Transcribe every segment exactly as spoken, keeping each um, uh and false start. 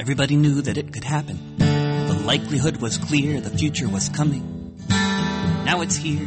Everybody knew that it could happen. The likelihood was clear, the future was coming. Now it's here.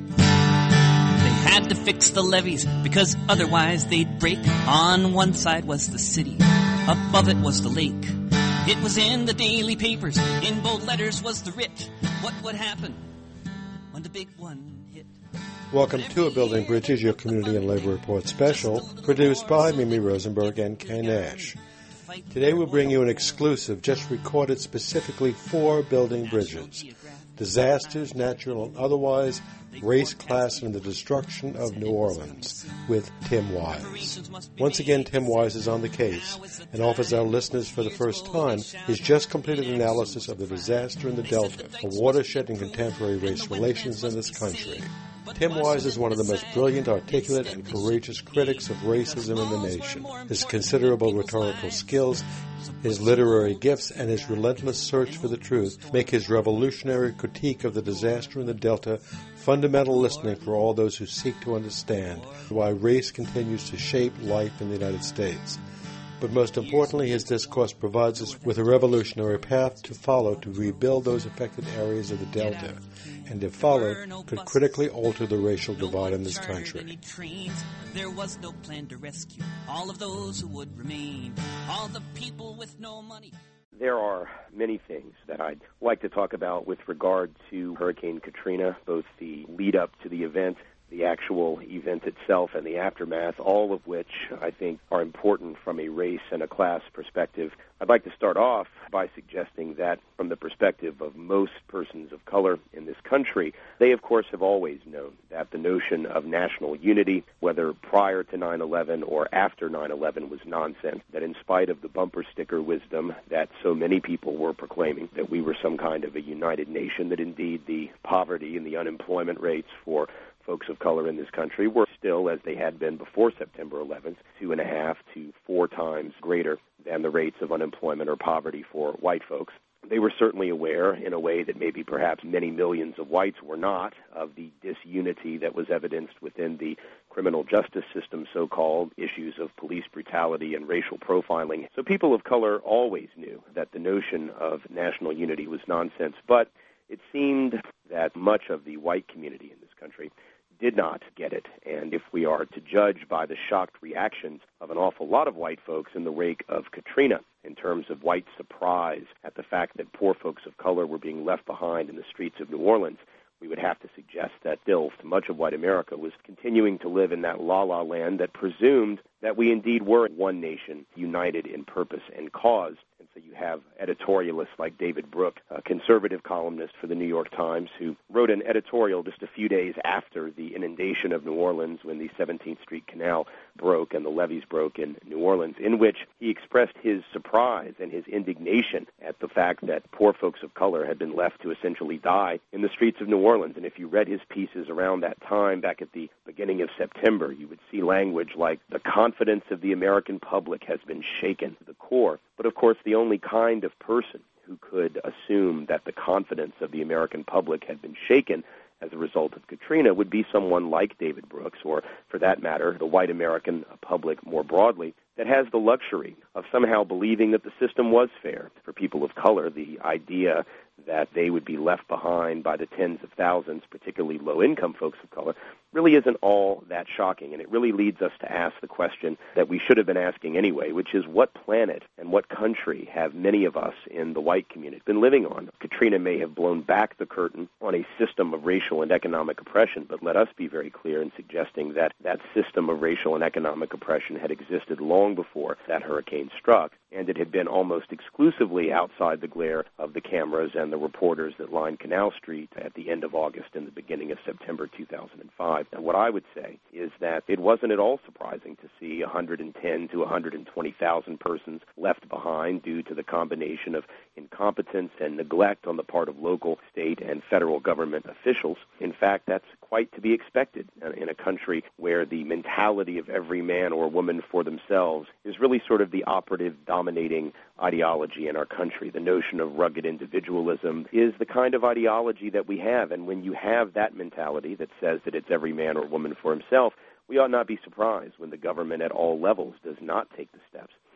They had to fix the levees because otherwise they'd break. On one side was the city, above it was the lake. It was in the daily papers, in bold letters was the writ. What would happen when the big one hit? Welcome to A Building Bridges, your community and labor report special, produced by Mimi Rosenberg and Kay Nash. Today we'll bring you an exclusive just recorded specifically for building bridges. Disasters, natural and otherwise, race, class, and the destruction of New Orleans with Tim Wise. Once again, Tim Wise is on the case and offers our listeners for the first time his just completed analysis of the disaster in the Delta, a watershed in contemporary race relations in this country. Tim Wise is one of the most brilliant, articulate, and courageous critics of racism in the nation. His considerable rhetorical skills, his literary gifts, and his relentless search for the truth make his revolutionary critique of the disaster in the Delta fundamental listening for all those who seek to understand why race continues to shape life in the United States. But most importantly, his discourse provides us with a revolutionary path to follow to rebuild those affected areas of the Delta, and if followed, could critically alter the racial divide in this country. There was no plan to rescue all of those who would remain, all the people with no money. There are many things that I'd like to talk about with regard to Hurricane Katrina, both the lead-up to the event, the actual event itself, and the aftermath, all of which I think are important from a race and a class perspective. I'd like to start off by suggesting that from the perspective of most persons of color in this country, they, of course, have always known that the notion of national unity, whether prior to nine eleven or after nine eleven, was nonsense, that in spite of the bumper sticker wisdom that so many people were proclaiming, that we were some kind of a united nation, that indeed the poverty and the unemployment rates for folks of color in this country were still, as they had been before September eleventh, two and a half to four times greater than the rates of unemployment or poverty for white folks. They were certainly aware, in a way that maybe perhaps many millions of whites were not, of the disunity that was evidenced within the criminal justice system, so-called issues of police brutality and racial profiling. So people of color always knew that the notion of national unity was nonsense, but it seemed that much of the white community in this country did not get it. And if we are to judge by the shocked reactions of an awful lot of white folks in the wake of Katrina, in terms of white surprise at the fact that poor folks of color were being left behind in the streets of New Orleans, we would have to suggest that still much of white America was continuing to live in that la-la land that presumed that we indeed were one nation, united in purpose and cause. And so you have editorialists like David Brooks, a conservative columnist for the New York Times, who wrote an editorial just a few days after the inundation of New Orleans when the seventeenth Street Canal broke and the levees broke in New Orleans, in which he expressed his surprise and his indignation at the fact that poor folks of color had been left to essentially die in the streets of New Orleans. And if you read his pieces around that time, back at the beginning of September, you would see language like, the confidence of the American public has been shaken to the core. But of course, the only kind of person who could assume that the confidence of the American public had been shaken as a result of Katrina would be someone like David Brooks, or for that matter, the white American public more broadly, that has the luxury of somehow believing that the system was fair for people of color. The idea that they would be left behind by the tens of thousands, particularly low-income folks of color, really isn't all that shocking. And it really leads us to ask the question that we should have been asking anyway, which is, what planet and what country have many of us in the white community been living on? Katrina may have blown back the curtain on a system of racial and economic oppression, but let us be very clear in suggesting that that system of racial and economic oppression had existed long before that hurricane struck, and it had been almost exclusively outside the glare of the cameras and the reporters that lined Canal Street at the end of August and the beginning of September two thousand five. And what I would say is that it wasn't at all surprising to see one hundred ten to one hundred twenty thousand persons left behind due to the combination of incompetence and neglect on the part of local, state, and federal government officials. In fact, that's quite to be expected in a country where the mentality of every man or woman for themselves is really sort of the operative, dominating ideology in our country. The notion of rugged individualism is the kind of ideology that we have, and when you have that mentality that says that it's every man or woman for himself, we ought not be surprised when the government at all levels does not take the steps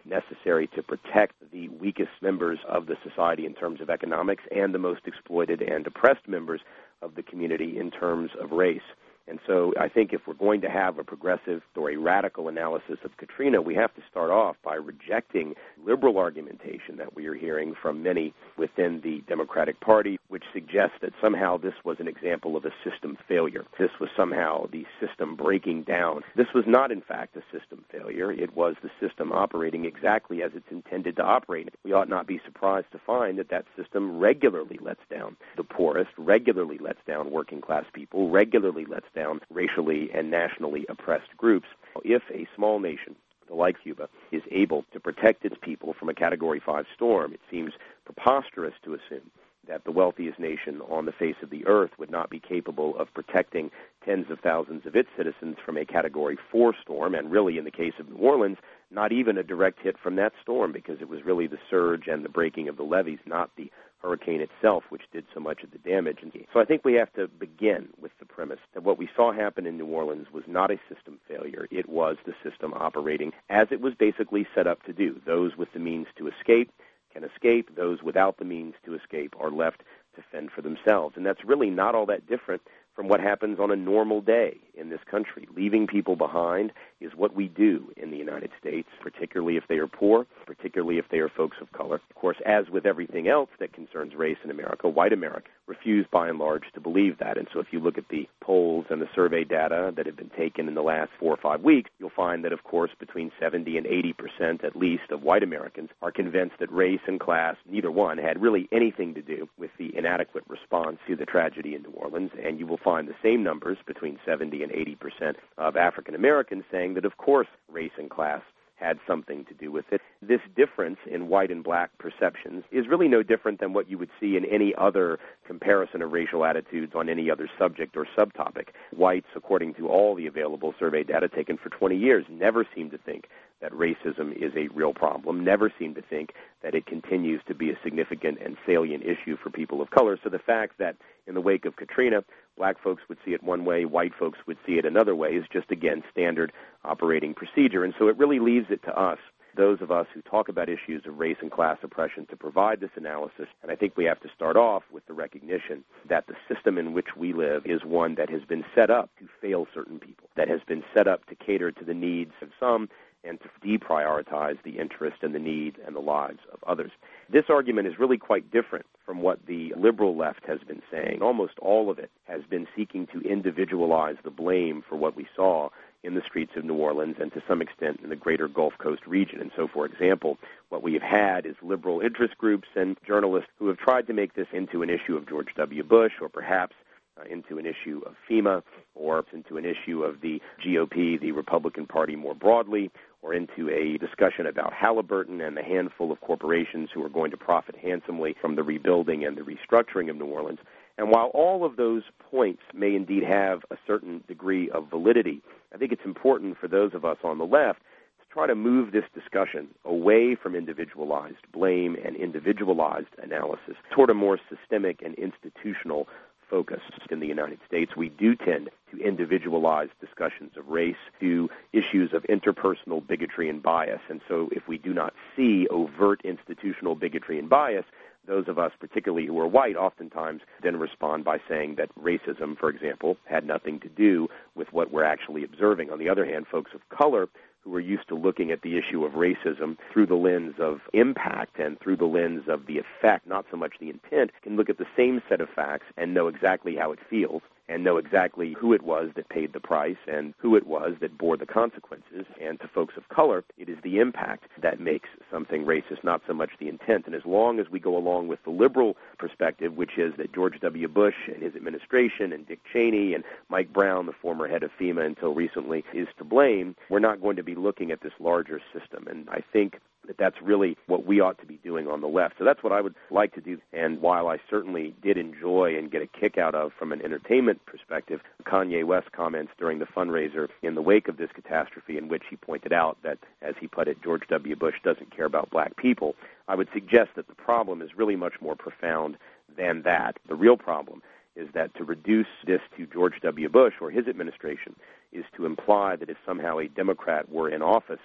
necessary to protect the weakest members of the society in terms of economics and the most exploited and oppressed members of the community in terms of race. And so I think if we're going to have a progressive or a radical analysis of Katrina, we have to start off by rejecting liberal argumentation that we are hearing from many within the Democratic Party, which suggests that somehow this was an example of a system failure. This was somehow the system breaking down. This was not, in fact, a system failure. It was the system operating exactly as it's intended to operate. We ought not be surprised to find that that system regularly lets down the poorest, regularly lets down working-class people, regularly lets down down racially and nationally oppressed groups. If a small nation like Cuba is able to protect its people from a Category five storm, it seems preposterous to assume that the wealthiest nation on the face of the earth would not be capable of protecting tens of thousands of its citizens from a Category four storm, and really in the case of New Orleans, not even a direct hit from that storm, because it was really the surge and the breaking of the levees, not the hurricane itself, which did so much of the damage. And so I think we have to begin with the premise that what we saw happen in New Orleans was not a system failure. It was the system operating as it was basically set up to do. Those with the means to escape can escape. Those without the means to escape are left to fend for themselves. And that's really not all that different from what happens on a normal day in this country. Leaving people behind is what we do in the United States, particularly if they are poor, particularly if they are folks of color. Of course, as with everything else that concerns race in America, white America refuse by and large to believe that. And so if you look at the polls and the survey data that have been taken in the last four or five weeks, you'll find that, of course, between seventy and eighty percent at least of white Americans are convinced that race and class, neither one, had really anything to do with the inadequate response to the tragedy in New Orleans. And you will find the same numbers, between seventy and eighty percent of African Americans, saying that, of course, race and class had something to do with it. This difference in white and black perceptions is really no different than what you would see in any other comparison of racial attitudes on any other subject or subtopic. Whites, according to all the available survey data taken for twenty years, never seem to think that racism is a real problem, never seem to think that it continues to be a significant and salient issue for people of color. So the fact that in the wake of Katrina, black folks would see it one way, white folks would see it another way, is just, again, standard operating procedure. And so it really leaves it to us, those of us who talk about issues of race and class oppression, to provide this analysis. And I think we have to start off with the recognition that the system in which we live is one that has been set up to fail certain people, that has been set up to cater to the needs of some and to deprioritize the interest and the needs and the lives of others. This argument is really quite different from what the liberal left has been saying. Almost all of it has been seeking to individualize the blame for what we saw in the streets of New Orleans and to some extent in the greater Gulf Coast region. And so, for example, what we have had is liberal interest groups and journalists who have tried to make this into an issue of George W. Bush, or perhaps Uh, into an issue of FEMA, or into an issue of the G O P, the Republican Party more broadly, or into a discussion about Halliburton and the handful of corporations who are going to profit handsomely from the rebuilding and the restructuring of New Orleans. And while all of those points may indeed have a certain degree of validity, I think it's important for those of us on the left to try to move this discussion away from individualized blame and individualized analysis toward a more systemic and institutional focus. In the United States, we do tend to individualize discussions of race to issues of interpersonal bigotry and bias. And so if we do not see overt institutional bigotry and bias, those of us, particularly who are white, oftentimes then respond by saying that racism, for example, had nothing to do with what we're actually observing. On the other hand, folks of color who are used to looking at the issue of racism through the lens of impact and through the lens of the effect, not so much the intent, can look at the same set of facts and know exactly how it feels and know exactly who it was that paid the price and who it was that bore the consequences. And to folks of color, it is the impact that makes something racist, not so much the intent. And as long as we go along with the liberal perspective, which is that George W. Bush and his administration and Dick Cheney and Mike Brown, the former head of FEMA until recently, is to blame, we're not going to be looking at this larger system. And I think that that's really what we ought to be doing on the left. So that's what I would like to do. And while I certainly did enjoy and get a kick out of, from an entertainment perspective, Kanye West's comments during the fundraiser in the wake of this catastrophe, in which he pointed out that, as he put it, George W. Bush doesn't care about black people, I would suggest that the problem is really much more profound than that. The real problem is that to reduce this to George W. Bush or his administration is to imply that if somehow a Democrat were in office,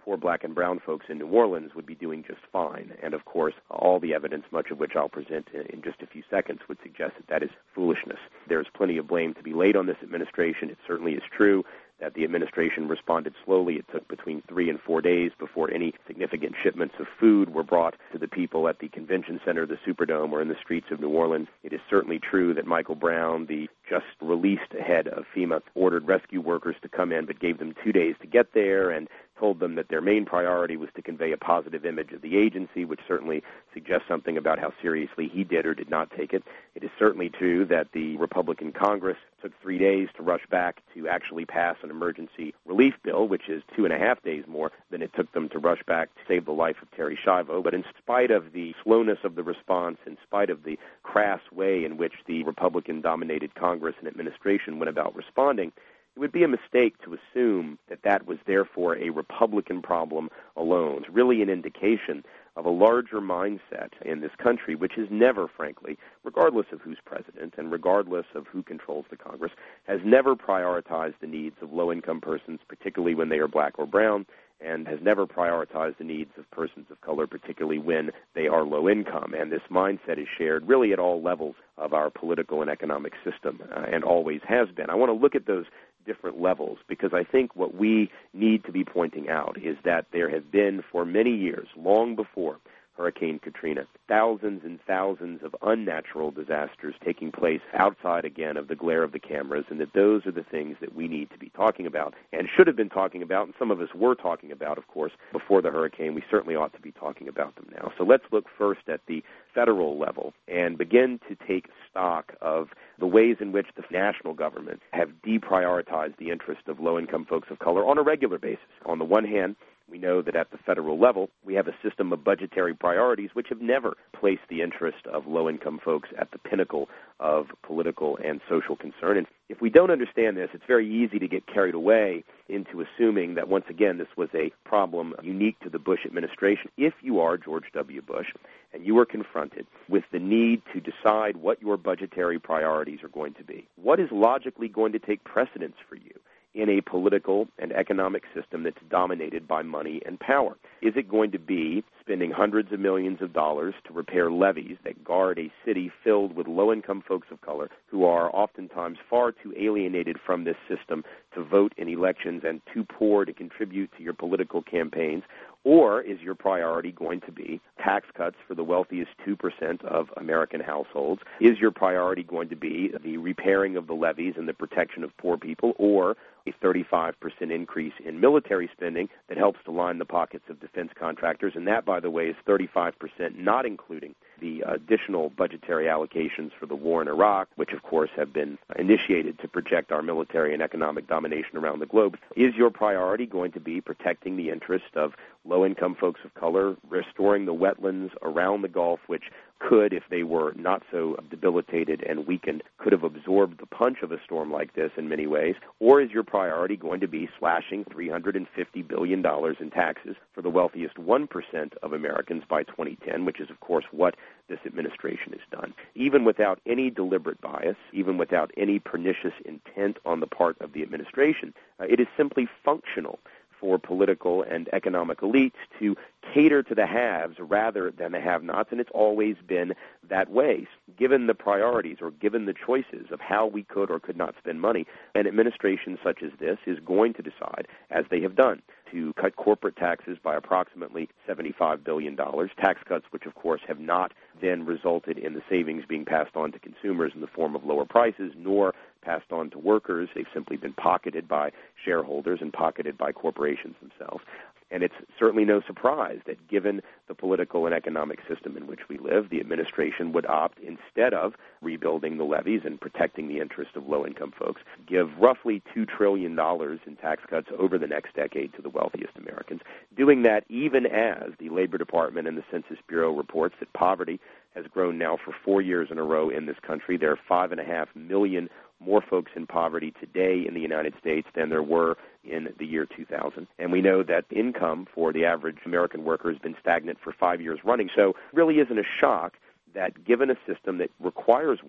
poor black and brown folks in New Orleans would be doing just fine. And, of course, all the evidence, much of which I'll present in just a few seconds, would suggest that that is foolishness. There's plenty of blame to be laid on this administration. It certainly is true that the administration responded slowly. It took between three and four days before any significant shipments of food were brought to the people at the convention center, the Superdome, or in the streets of New Orleans. It is certainly true that Michael Brown, the just-released head of FEMA, ordered rescue workers to come in but gave them two days to get there and told them that their main priority was to convey a positive image of the agency, which certainly suggests something about how seriously he did or did not take it. It is certainly true that the Republican Congress took three days to rush back to actually pass an emergency relief bill, which is two and a half days more than it took them to rush back to save the life of Terri Schiavo. But in spite of the slowness of the response, in spite of the crass way in which the Republican-dominated Congress and administration went about responding, it would be a mistake to assume that that was therefore a Republican problem alone. It's really an indication of a larger mindset in this country, which has never, frankly, regardless of who's president and regardless of who controls the Congress, has never prioritized the needs of low-income persons, particularly when they are black or brown, and has never prioritized the needs of persons of color, particularly when they are low income. And this mindset is shared really at all levels of our political and economic system, uh, and always has been. I want to look at those different levels because I think what we need to be pointing out is that there have been for many years, long before Hurricane Katrina, thousands and thousands of unnatural disasters taking place outside, again, of the glare of the cameras, and that those are the things that we need to be talking about and should have been talking about, and some of us were talking about, of course, before the hurricane. We certainly ought to be talking about them now. So let's look first at the federal level and begin to take stock of the ways in which the national government have deprioritized the interest of low-income folks of color on a regular basis. On the one hand, we know that at the federal level, we have a system of budgetary priorities which have never placed the interest of low-income folks at the pinnacle of political and social concern. And if we don't understand this, it's very easy to get carried away into assuming that, once again, this was a problem unique to the Bush administration. If you are George W. Bush and you are confronted with the need to decide what your budgetary priorities are going to be, what is logically going to take precedence for you in a political and economic system that's dominated by money and power? Is it going to be spending hundreds of millions of dollars to repair levees that guard a city filled with low-income folks of color who are oftentimes far too alienated from this system to vote in elections and too poor to contribute to your political campaigns? Or is your priority going to be tax cuts for the wealthiest two percent of American households? Is your priority going to be the repairing of the levees and the protection of poor people, or a thirty-five percent increase in military spending that helps to line the pockets of defense contractors? And that, by the way, is thirty-five percent not including the additional budgetary allocations for the war in Iraq, which, of course, have been initiated to project our military and economic domination around the globe. Is your priority going to be protecting the interest of low-income folks of color, restoring the wetlands around the Gulf, which could, if they were not so debilitated and weakened, could have absorbed the punch of a storm like this in many ways? Or is your priority going to be slashing three hundred fifty billion dollars in taxes for the wealthiest one percent of Americans by twenty ten, which is, of course, what this administration has done? Even without any deliberate bias, even without any pernicious intent on the part of the administration, uh, it is simply functional for political and economic elites to cater to the haves rather than the have-nots, and it's always been that way. Given the priorities or given the choices of how we could or could not spend money, an administration such as this is going to decide, as they have done, to cut corporate taxes by approximately seventy-five billion dollars, tax cuts which, of course, have not then resulted in the savings being passed on to consumers in the form of lower prices, nor passed on to workers. They've simply been pocketed by shareholders and pocketed by corporations themselves. And it's certainly no surprise that given the political and economic system in which we live, the administration would opt, instead of rebuilding the levees and protecting the interest of low-income folks, give roughly two trillion dollars in tax cuts over the next decade to the wealthiest Americans, doing that even as the Labor Department and the Census Bureau reports that poverty has grown now for four years in a row in this country. There are five and a half million more folks in poverty today in the United States than there were in the year two thousand. And we know that income for the average American worker has been stagnant for five years running. So it really isn't a shock that given a system that requires one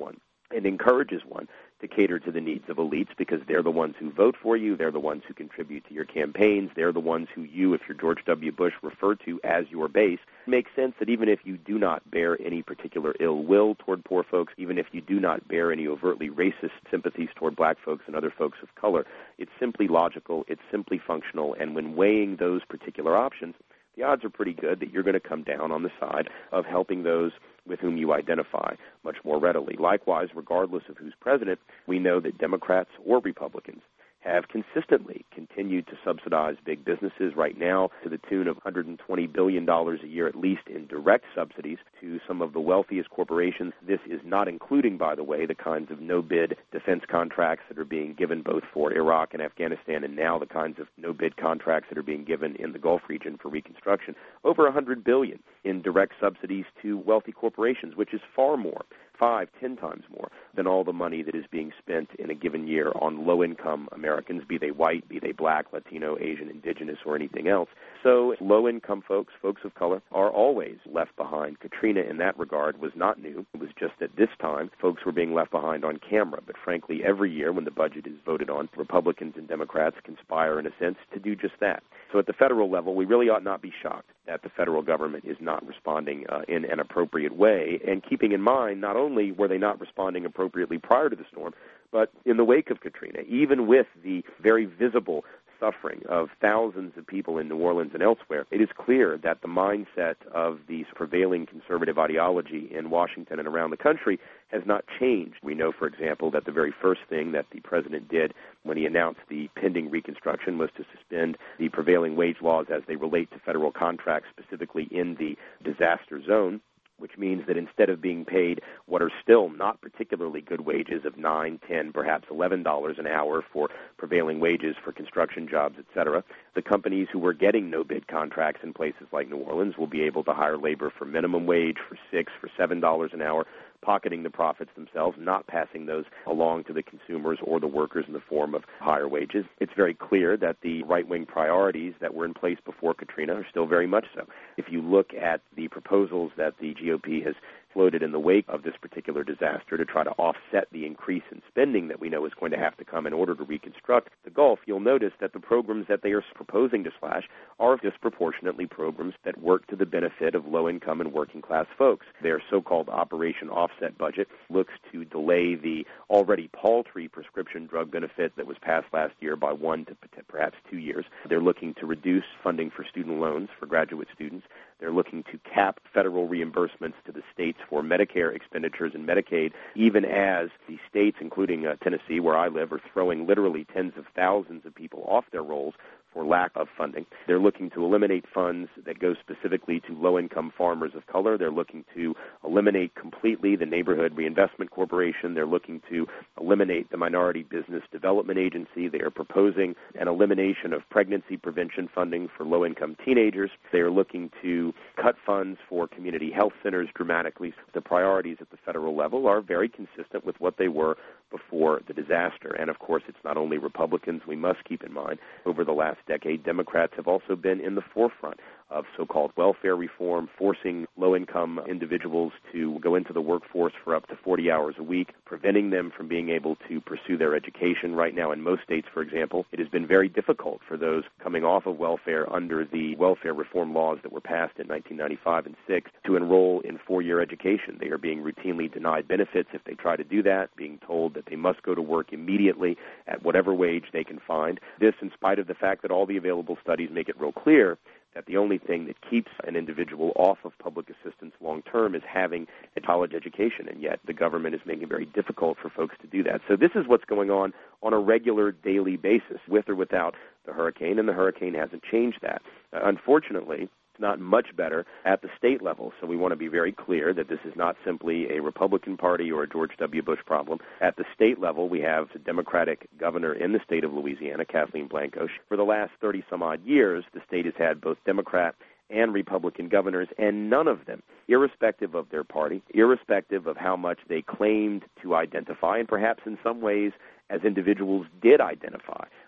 and encourages one to cater to the needs of elites because they're the ones who vote for you, they're the ones who contribute to your campaigns, they're the ones who you, if you're George W. Bush, refer to as your base. It makes sense that even if you do not bear any particular ill will toward poor folks, even if you do not bear any overtly racist sympathies toward black folks and other folks of color, it's simply logical, it's simply functional, and when weighing those particular options, the odds are pretty good that you're going to come down on the side of helping those with whom you identify much more readily. Likewise, regardless of who's president, we know that Democrats or Republicans have consistently continued to subsidize big businesses right now to the tune of one hundred twenty billion dollars a year, at least in direct subsidies to some of the wealthiest corporations. This is not including, by the way, the kinds of no-bid defense contracts that are being given both for Iraq and Afghanistan, and now the kinds of no-bid contracts that are being given in the Gulf region for reconstruction. Over one hundred billion dollars in direct subsidies to wealthy corporations, which is far more, five, ten times more than all the money that is being spent in a given year on low-income Americans, be they white, be they black, Latino, Asian, indigenous, or anything else. So low-income folks, folks of color, are always left behind. Katrina, in that regard, was not new. It was just that this time, folks were being left behind on camera. But frankly, every year when the budget is voted on, Republicans and Democrats conspire, in a sense, to do just that. So at the federal level, we really ought not be shocked that the federal government is not responding uh, in an appropriate way, and keeping in mind not only were they not responding appropriately prior to the storm, but in the wake of Katrina, even with the very visible suffering of thousands of people in New Orleans and elsewhere, it is clear that the mindset of the prevailing conservative ideology in Washington and around the country has not changed. We know, for example, that the very first thing that the president did when he announced the pending reconstruction was to suspend the prevailing wage laws as they relate to federal contracts, specifically in the disaster zone, which means that instead of being paid what are still not particularly good wages of nine, ten, perhaps eleven dollars an hour for prevailing wages for construction jobs, et cetera, the companies who were getting no-bid contracts in places like New Orleans will be able to hire labor for minimum wage, for six, for seven dollars an hour, pocketing the profits themselves, not passing those along to the consumers or the workers in the form of higher wages. It's very clear that the right-wing priorities that were in place before Katrina are still very much so. If you look at the proposals that the G O P has floated in the wake of this particular disaster to try to offset the increase in spending that we know is going to have to come in order to reconstruct the Gulf, you'll notice that the programs that they are proposing to slash are disproportionately programs that work to the benefit of low-income and working-class folks. Their so-called Operation Offset budget looks to delay the already paltry prescription drug benefit that was passed last year by one to perhaps two years. They're looking to reduce funding for student loans for graduate students. They're looking to cap federal reimbursements to the states for Medicare expenditures and Medicaid, even as the states, including uh, Tennessee, where I live, are throwing literally tens of thousands of people off their rolls for lack of funding. They're looking to eliminate funds that go specifically to low-income farmers of color. They're looking to eliminate completely the Neighborhood Reinvestment Corporation. They're looking to eliminate the Minority Business Development Agency. They are proposing an elimination of pregnancy prevention funding for low-income teenagers. They are looking to cut funds for community health centers dramatically. The priorities at the federal level are very consistent with what they were before the disaster. And, of course, it's not only Republicans. We must keep in mind over the last decade, Democrats have also been in the forefront of so-called welfare reform, forcing low-income individuals to go into the workforce for up to forty hours a week, preventing them from being able to pursue their education. Right now in most states, for example, it has been very difficult for those coming off of welfare under the welfare reform laws that were passed in nineteen ninety-five and six to enroll in four-year education. They are being routinely denied benefits if they try to do that, being told that they must go to work immediately at whatever wage they can find. This in spite of the fact that all the available studies make it real clear that the only thing that keeps an individual off of public assistance long-term is having a college education, and yet the government is making it very difficult for folks to do that. So this is what's going on on a regular daily basis, with or without the hurricane, and the hurricane hasn't changed that. Uh, unfortunately, it's not much better at the state level, so we want to be very clear that this is not simply a Republican Party or a George W. Bush problem. At the state level, we have the Democratic governor in the state of Louisiana, Kathleen Blanco. For the last thirty-some-odd years, the state has had both Democrat and Republican governors, and none of them, irrespective of their party, irrespective of how much they claimed to identify, and perhaps in some ways as individuals did identify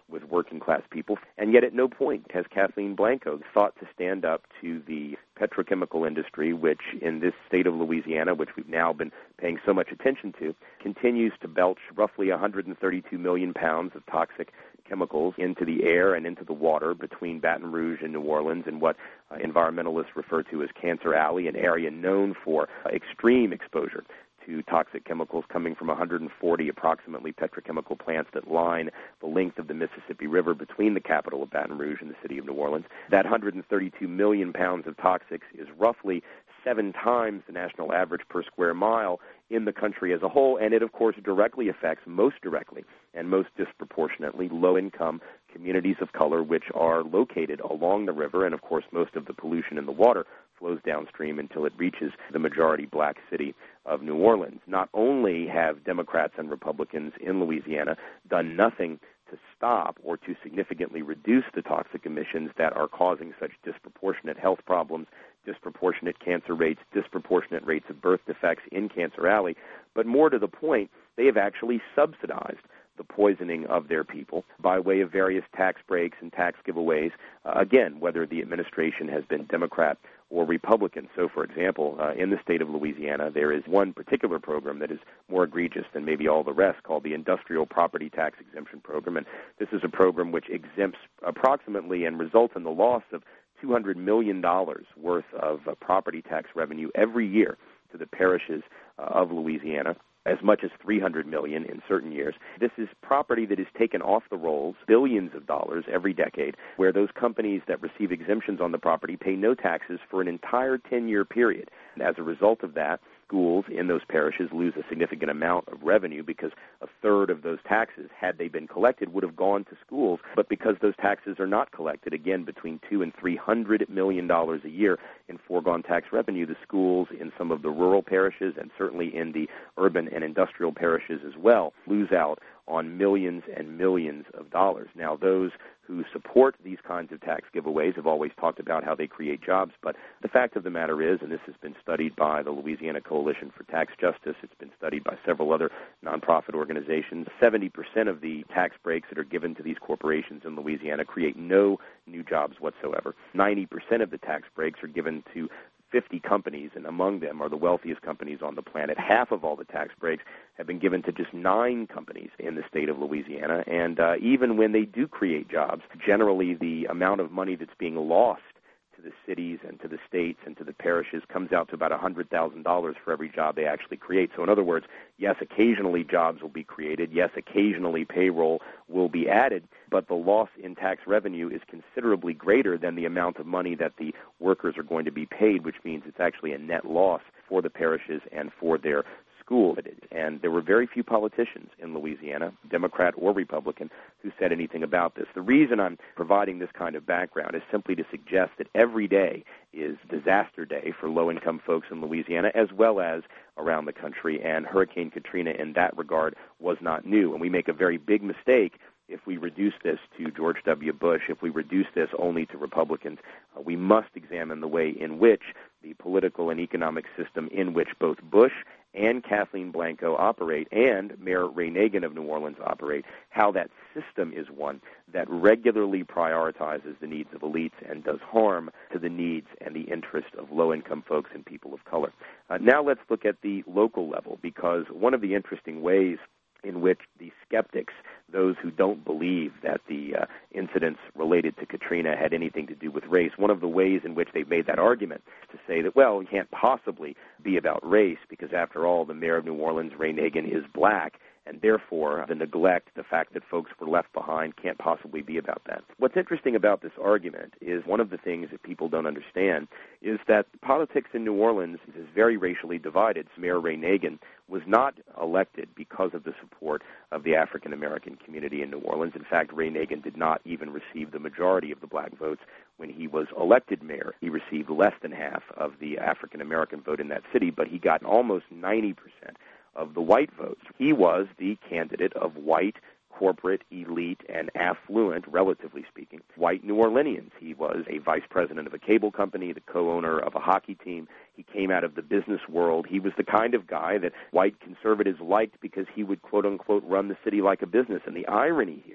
with working-class people. And yet at no point has Kathleen Blanco thought to stand up to the petrochemical industry, which in this state of Louisiana, which we've now been paying so much attention to, continues to belch roughly one hundred thirty-two million pounds of toxic chemicals into the air and into the water between Baton Rouge and New Orleans in what uh, environmentalists refer to as Cancer Alley, an area known for uh, extreme exposure to toxic chemicals coming from one hundred forty approximately petrochemical plants that line the length of the Mississippi River between the capital of Baton Rouge and the city of New Orleans. That one hundred thirty-two million pounds of toxics is roughly seven times the national average per square mile in the country as a whole, and it, of course, directly affects, most directly and most disproportionately, low-income communities of color which are located along the river, and, of course, most of the pollution in the water flows downstream until it reaches the majority black city of New Orleans. Not only have Democrats and Republicans in Louisiana done nothing to stop or to significantly reduce the toxic emissions that are causing such disproportionate health problems, disproportionate cancer rates, disproportionate rates of birth defects in Cancer Alley, but more to the point, they have actually subsidized the poisoning of their people by way of various tax breaks and tax giveaways, uh, again, whether the administration has been Democrat or Republican. So, for example, uh, in the state of Louisiana, there is one particular program that is more egregious than maybe all the rest called the Industrial Property Tax Exemption Program, and this is a program which exempts approximately and results in the loss of two hundred million dollars worth of uh, property tax revenue every year to the parishes uh, of Louisiana, as much as three hundred million dollars in certain years. This is property that is taken off the rolls, billions of dollars every decade, where those companies that receive exemptions on the property pay no taxes for an entire ten-year period. And as a result of that, schools in those parishes lose a significant amount of revenue because a third of those taxes, had they been collected, would have gone to schools. But because those taxes are not collected, again, between two and three hundred million dollars a year in foregone tax revenue, the schools in some of the rural parishes and certainly in the urban and industrial parishes as well lose out on millions and millions of dollars. Now, those who support these kinds of tax giveaways have always talked about how they create jobs, but the fact of the matter is, and this has been studied by the Louisiana Coalition for Tax Justice, it's been studied by several other nonprofit organizations, seventy percent of the tax breaks that are given to these corporations in Louisiana create no new jobs whatsoever. ninety percent of the tax breaks are given to fifty companies, and among them are the wealthiest companies on the planet. Half of all the tax breaks have been given to just nine companies in the state of Louisiana, and uh, even when they do create jobs, generally the amount of money that's being lost to the cities and to the states and to the parishes comes out to about one hundred thousand dollars for every job they actually create. So in other words, yes, occasionally jobs will be created. Yes, occasionally payroll will be added, but the loss in tax revenue is considerably greater than the amount of money that the workers are going to be paid, which means it's actually a net loss for the parishes and for their schools. And there were very few politicians in Louisiana, Democrat or Republican, who said anything about this. The reason I'm providing this kind of background is simply to suggest that every day is disaster day for low-income folks in Louisiana as well as around the country, and Hurricane Katrina in that regard was not new. And we make a very big mistake if we reduce this to George W. Bush, if we reduce this only to Republicans. Uh, we must examine the way in which the political and economic system in which both Bush and Kathleen Blanco operate, and Mayor Ray Nagin of New Orleans operate, how that system is one that regularly prioritizes the needs of elites and does harm to the needs and the interest of low-income folks and people of color. Uh, now let's look at the local level, because one of the interesting ways in which the skeptics, those who don't believe that the uh, incidents related to Katrina had anything to do with race, one of the ways in which they've made that argument to say that, well, it can't possibly be about race because, after all, the mayor of New Orleans, Ray Nagin, is black, and therefore the neglect, the fact that folks were left behind, can't possibly be about that. What's interesting about this argument is one of the things that people don't understand is that politics in New Orleans is very racially divided. Mayor Ray Nagin was not elected because of the support of the African-American community in New Orleans. In fact, Ray Nagin did not even receive the majority of the black votes when he was elected mayor. He received less than half of the African-American vote in that city, but he got almost ninety percent of the white votes. He was the candidate of white, corporate, elite, and affluent, relatively speaking, white New Orleanians. He was a vice president of a cable company, the co-owner of a hockey team. He came out of the business world. He was the kind of guy that white conservatives liked because he would, quote-unquote, run the city like a business. And the irony here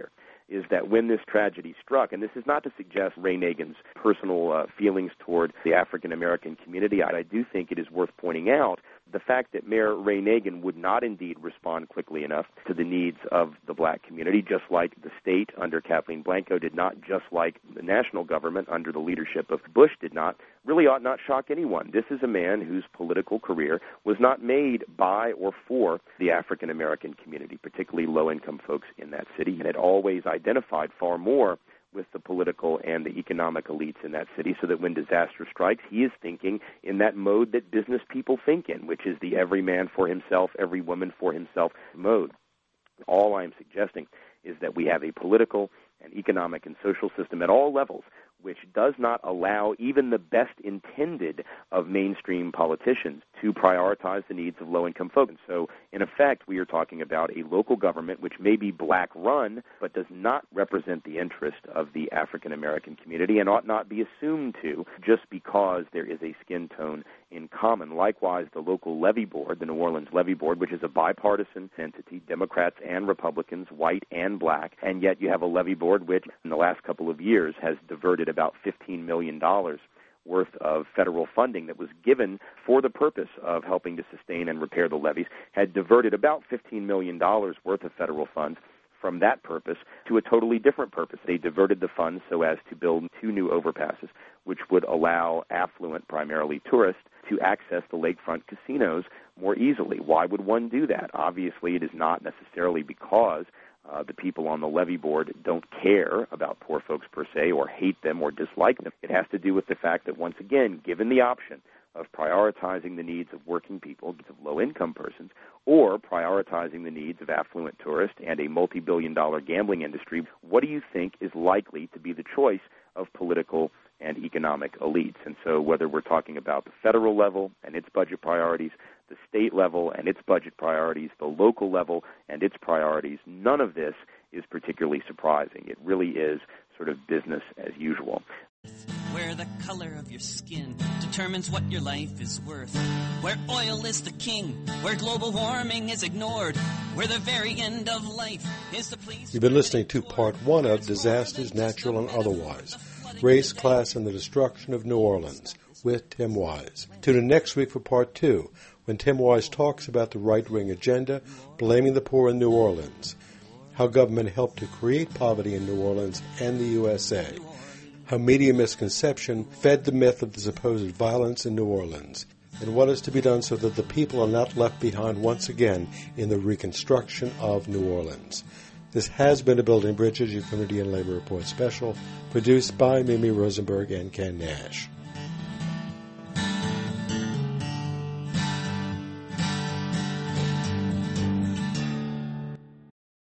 is that when this tragedy struck, and this is not to suggest Ray Nagin's personal uh, feelings toward the African-American community, I, I do think it is worth pointing out the fact that Mayor Ray Nagin would not indeed respond quickly enough to the needs of the black community, just like the state under Kathleen Blanco did not, just like the national government under the leadership of Bush did not, really ought not shock anyone. This is a man whose political career was not made by or for the African-American community, particularly low-income folks in that city, and had always identified far more with the political and the economic elites in that city, so that when disaster strikes, he is thinking in that mode that business people think in, which is the every man for himself, every woman for himself mode. All I'm suggesting is that we have a political and economic and social system at all levels which does not allow even the best intended of mainstream politicians to prioritize the needs of low-income folks. And so, in effect, we are talking about a local government which may be black-run, but does not represent the interest of the African-American community and ought not be assumed to just because there is a skin tone in common. Likewise, the local levy board, the New Orleans Levy Board, which is a bipartisan entity, Democrats and Republicans, white and black, and yet you have a levy board which in the last couple of years has diverted about fifteen million dollars worth of federal funding that was given for the purpose of helping to sustain and repair the levees, had diverted about fifteen million dollars worth of federal funds from that purpose to a totally different purpose. They diverted the funds so as to build two new overpasses, which would allow affluent, primarily tourists, to access the lakefront casinos more easily. Why would one do that? Obviously, it is not necessarily because Uh, the people on the levee board don't care about poor folks per se, or hate them, or dislike them. It has to do with the fact that, once again, given the option of prioritizing the needs of working people, of low-income persons, or prioritizing the needs of affluent tourists and a multi-billion dollar gambling industry, what do you think is likely to be the choice of political and economic elites? And so whether we're talking about the federal level and its budget priorities, the state level and its budget priorities, the local level and its priorities, none of this is particularly surprising. It really is sort of business as usual. Where the color of your skin determines what your life is worth. Where oil is the king. Where global warming is ignored. Where the very end of life is the place. You've been listening to part one of Disasters, Natural and Otherwise, Race, Class, and the Destruction of New Orleans, with Tim Wise. Tune in next week for part two, when Tim Wise talks about the right-wing agenda, blaming the poor in New Orleans, how government helped to create poverty in New Orleans and the U S A, how media misconception fed the myth of the supposed violence in New Orleans, and what is to be done so that the people are not left behind once again in the reconstruction of New Orleans. This has been a Building Bridges, your Community and Labor Report special, produced by Mimi Rosenberg and Ken Nash.